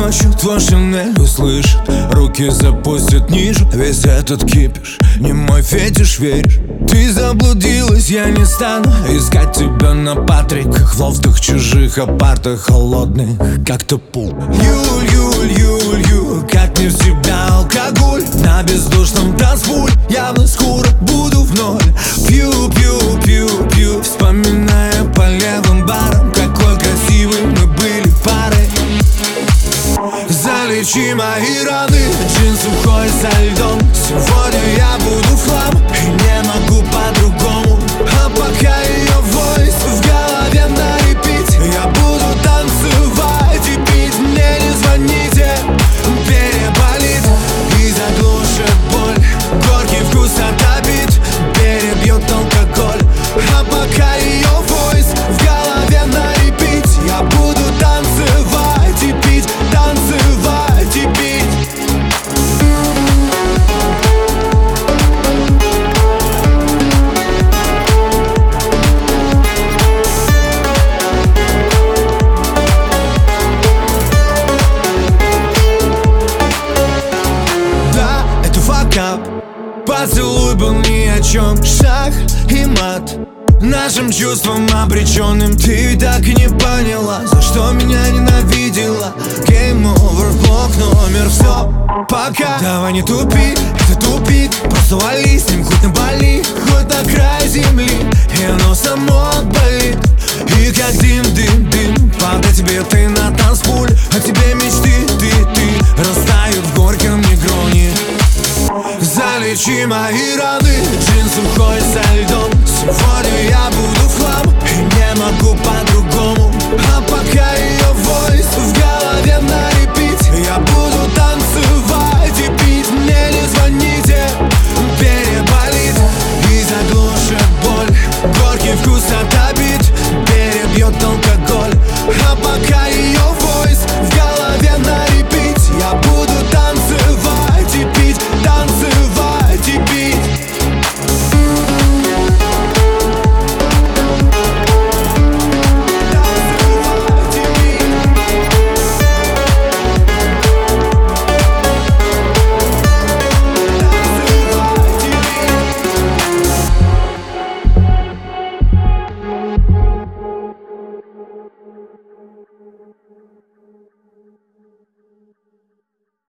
ночью твой Шинель услышит, руки запустят ниже. Весь этот кипиш, не мой фетиш, веришь? Ты заблудилась, я не стану искать тебя на Патриках, в лофтах чужих, апартах холодных, как топул. Юль, как не в себя алкоголь на бездушном танцполе. Явно скоро буду в ноль. Пью, вспоминая по левым барам, какой красивой мы были парой. Залечи мои раны, джин сухой со льдом. Сегодня я буду в хлам и не могу по-другому. А пока ее войс в голове на репит, я буду танцевать и пить. Мне не звоните, переболит и заглушит боль. Горький вкус от обид перебьет алкоголь. А пока ее войс в голове на репит, я буду танцевать и пить, танцевать и пить. Да, это факап, поцелуй был ни о чем. Шаг и мат нашим чувствам обреченным. Ты так и не поняла, за что меня ненавидела. Game over, блок номер, все, пока. Давай не тупи, это тупик. Просто вали с ним хоть на Бали, хоть на край земли, и оно само болит. И как дым, подай тебе ты на танцполе, а тебе мечты, ты растают в горьком негроне. Залечи мои раны, джин сухой со льдом. Сегодня я буду в хлам и не могу по-другому. А пока